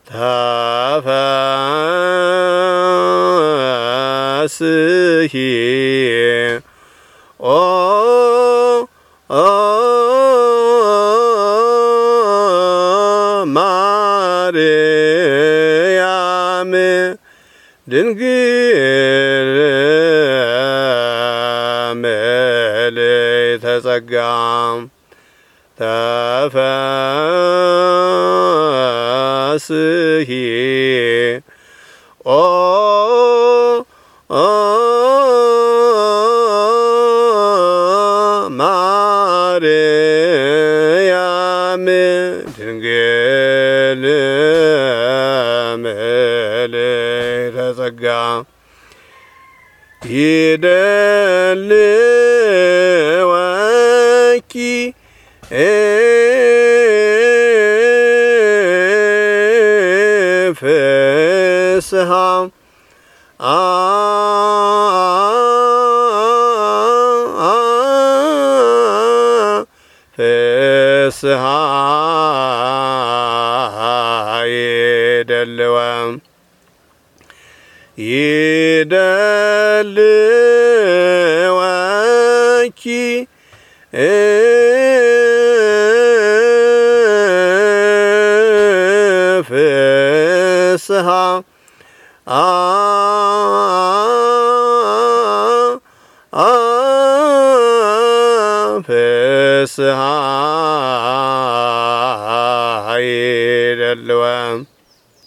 ተፈስሒ ኦ ማርያም ድንግል ምልዕተ ጸጋ ተፈስሒ ኦ ማርያም ድንግል ምልዕተ ጸጋ ይደልወኪ ፍስሃ ፍስሃ ይደልወ ይደልወኪ ፍስሃ ፍስሃ